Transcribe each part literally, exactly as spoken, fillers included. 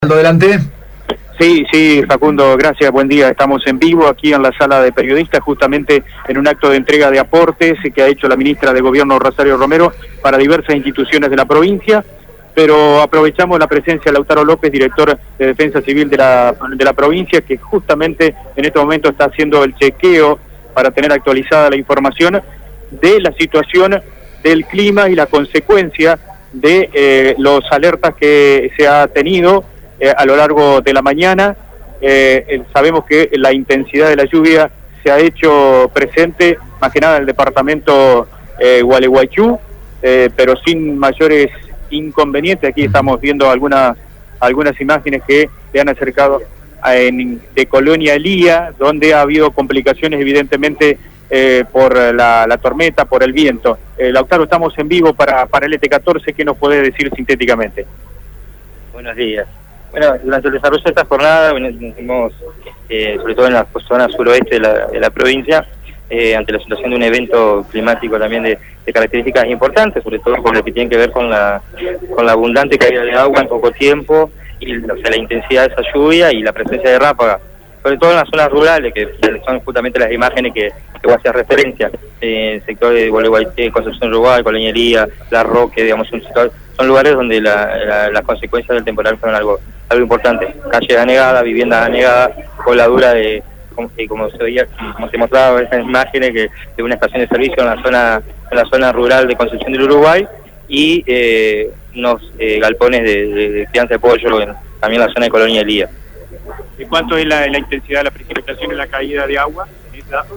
Adelante. Sí, sí, Facundo, gracias, buen día. Estamos en vivo aquí en la sala de periodistas, justamente en un acto de entrega de aportes que ha hecho la ministra de Gobierno, Rosario Romero, para diversas instituciones de la provincia, pero aprovechamos la presencia de Lautaro López, director de Defensa Civil de la, de la provincia, que justamente en este momento está haciendo el chequeo para tener actualizada la información de la situación del clima y la consecuencia de eh, los alertas que se ha tenido Eh, a lo largo de la mañana. Eh, eh, sabemos que la intensidad de la lluvia se ha hecho presente más que nada en el departamento eh, Gualeguaychú, eh, pero sin mayores inconvenientes. Aquí estamos viendo algunas algunas imágenes que le han acercado a, en, de Colonia Elía, donde ha habido complicaciones evidentemente eh, por la, la tormenta, por el viento. Eh, Lautaro, estamos en vivo para, para el E T catorce. ¿Qué nos podés decir sintéticamente? Buenos días. Bueno, durante el desarrollo de esta jornada, bueno, hicimos, eh, sobre todo en la zona suroeste de la, de la provincia, eh, ante la situación de un evento climático también de, de características importantes, sobre todo con lo que tiene que ver con la, con la abundante caída de agua en poco tiempo, y o sea, la intensidad de esa lluvia y la presencia de ráfagas, sobre todo en las zonas rurales, que son justamente las imágenes que, que voy a hacer referencia, eh, el sector de Gualeguaychú, Concepción Uruguay, Colonia Elía, La Roque, digamos, un sector, son lugares donde la, la, las consecuencias del temporal fueron algo algo importante. Calle anegada, viviendas anegadas, coladura de, como, como se veía, como se mostraba en esas imágenes, que de una estación de servicio en la zona en la zona rural de Concepción del Uruguay, y eh, unos eh, galpones de, de, de crianza de pollo en, también en la zona de Colonia Elía. ¿Y cuánto es la, la intensidad de la precipitación y la caída de agua? ¿Tienes datos?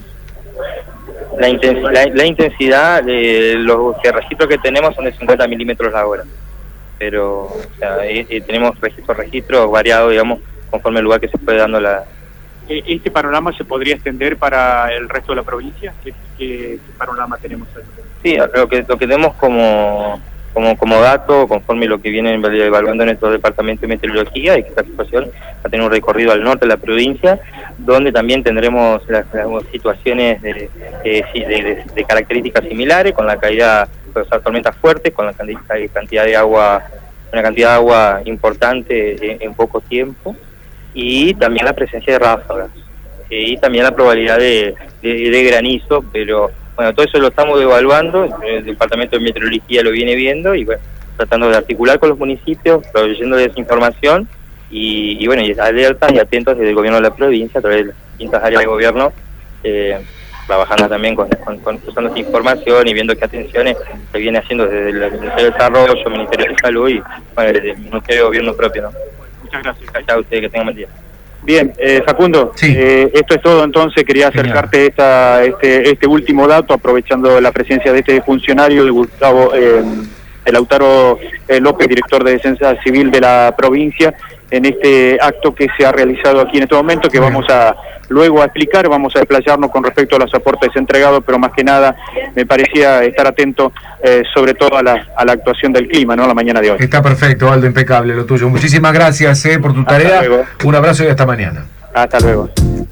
La, intens la, la intensidad, de los que registros que tenemos son de cincuenta milímetros la hora, pero o sea, eh, eh, tenemos registros registros variados, digamos, conforme el lugar que se fue dando la... ¿Este panorama se podría extender para el resto de la provincia? ¿Qué, qué, qué panorama tenemos ahí? Sí, lo que, lo que tenemos como, como, como dato, conforme lo que vienen evaluando en nuestro departamento de meteorología, es que esta situación va a tener un recorrido al norte de la provincia, donde también tendremos las, las situaciones de, de, de, de características similares, con la caída, o sea, tormentas fuertes, con la cantidad de agua, una cantidad de agua importante en, en poco tiempo, y también la presencia de ráfagas, y también la probabilidad de, de, de granizo, pero bueno, todo eso lo estamos evaluando, el departamento de meteorología lo viene viendo, y bueno, tratando de articular con los municipios, proveyendo de esa información, y, y bueno, y alertas y atentos desde el gobierno de la provincia, a través de las distintas áreas de gobierno, eh, trabajando también con, con, con usando esa información y viendo qué atenciones se viene haciendo desde el Ministerio de Desarrollo, el Ministerio de Salud y bueno, desde el Ministerio de Gobierno propio, ¿no? Muchas gracias. Gracias a ustedes, que tengan buen día. Bien, eh, Facundo, sí. eh, esto es todo entonces. Quería acercarte esta, este, este último dato, aprovechando la presencia de este funcionario, de Gustavo, eh, el Lautaro eh, López, director de Defensa Civil de la provincia, en este acto que se ha realizado aquí en este momento, que vamos a luego a explicar, vamos a desplayarnos con respecto a los aportes entregados, pero más que nada me parecía estar atento eh, sobre todo a la, a la actuación del clima, ¿no? La mañana de hoy. Está perfecto, Aldo, impecable lo tuyo. Muchísimas gracias eh, por tu tarea. Un abrazo y hasta mañana. Hasta luego.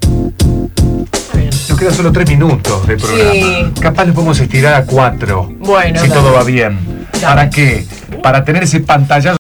Nos quedan solo tres minutos de programa. Sí. Capaz lo podemos estirar a cuatro. Bueno, si dale. todo va bien. Dale. ¿Para qué? Para tener ese pantallazo